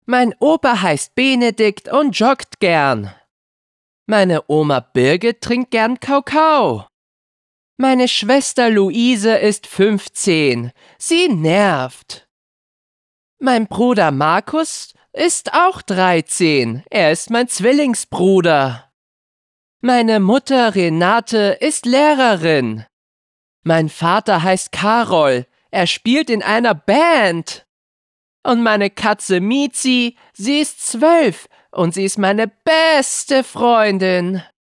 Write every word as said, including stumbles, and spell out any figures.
Mein Opa heißt Benedikt und joggt gern. Meine Oma Birgit trinkt gern Kakao. Meine Schwester Luise ist fünfzehn. Sie nervt. Mein Bruder Markus ist auch dreizehn. Er ist mein Zwillingsbruder. Meine Mutter Renate ist Lehrerin. Mein Vater heißt Karol. Er spielt in einer Band. Und meine Katze Mizi, sie ist zwölf und sie ist meine beste Freundin.